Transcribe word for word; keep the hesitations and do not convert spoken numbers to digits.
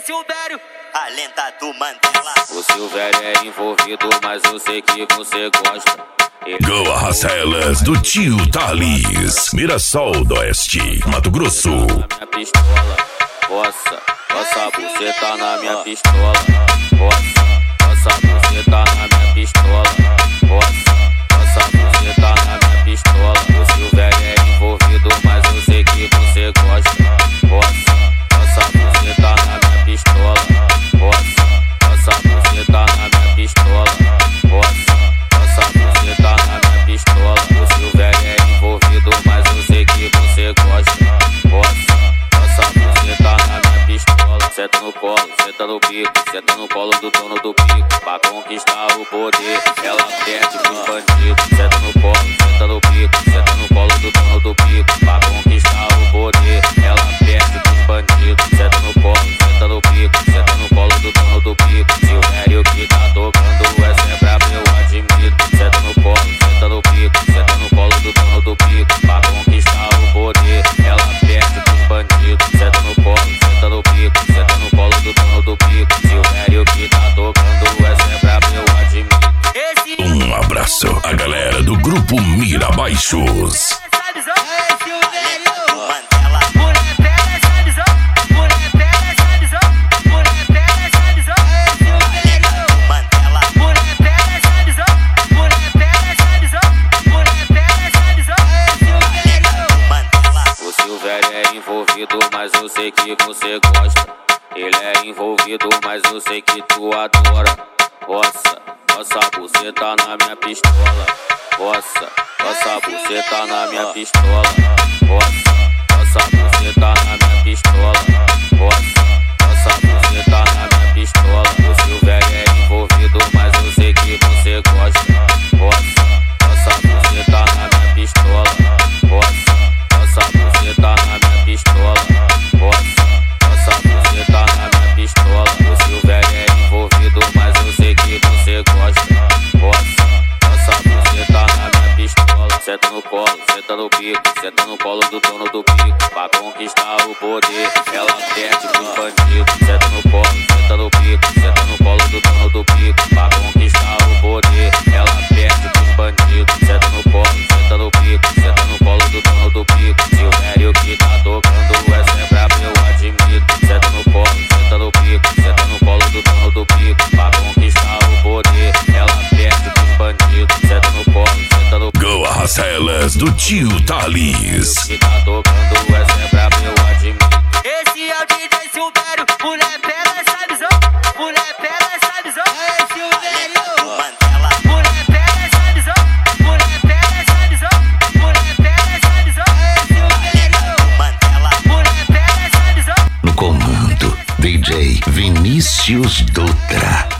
Silvério, a lenta do Mandela. O Silvério é envolvido, mas eu sei que você gosta. Go Arrasta Elas do Tio Thales, Mirassol do Oeste, Mato Grosso. Na minha pistola, poça, poça, você tá na minha pistola. Poça, poça, você tá na minha pistola. Poça, poça, você tá na minha pistola. O Silvério é envolvido, mas eu sei que você gosta. Poça, poça, você tá na minha pistola. Poça, poça, você tá na minha pistola. Poça, poça, você tá na minha pistola. O Silvério é envolvido, mas eu sei que você gosta. Poça, poça, você tá na minha pistola. Senta no colo, senta no pico, senta no colo do dono do pico. Pra conquistar o poder, ela perde pros bandidos. Senta no colo, senta no pico, senta no colo do dono do pico. Pra conquistar o poder, ela perde pros bandidos. Senta no colo, senta no pico, senta no colo do dono do pico. Silvério que tá tocando, essa é brabo, eu admito. Senta no colo, senta no pico, senta no colo do dono do pico. Pra conquistar o poder, ela perde pros bandidos. Senta no colo, senta no pico, senta no colo do dono do pico. Silvério que tá tocando, essa é brabo, eu admito. Um abraço à galera do grupo Mira Baixos. Mas eu sei que você gosta. Ele é envolvido, mas eu sei que tu adora. Poça, poça, você tá na minha pistola. Poça, poça, você tá na minha pistola. Poça, poça, você tá na minha pistola. Poça, poça, você tá na minha pistola. O Silvério é envolvido, mas eu sei que você gosta. Poça, poça, você tá na minha pistola. Poça, poça, você tá na minha pistola. Poça, poça, você tá na minha pistola. O Silvério é envolvido, mas eu sei que você gosta. Poça, poça, você tá na minha pistola. Senta no colo, senta no pico, senta no colo do dono do pico. Pra conquistar o poder, ela perde pros bandidos. Senta no colo, senta no pico, senta no colo do dono do pico. Pra conquistar o poder, ela perde pros bandidos. Senta no colo, senta no pico, senta no colo do dono do pico. Silvério que tá tocando, essa é brabo, eu admito. Senta no colo, senta no pico, senta no colo do dono do pico. Pra conquistar o poder, ela perde pros bandidos. Senta no colo, senta no pico. Go Arrasta Elas do Tio Thales. Que tá tocando, essa é brabo, eu admito. esse é o D J Silvério. Mulher pega essa visão, mulher pega essa visão. É Silvério, mulher pega essa visão, mulher pega essa visão, mulher pega essa visão. É Silvério, mulher pega essa visão. No comando, D J Vinícius Dutra.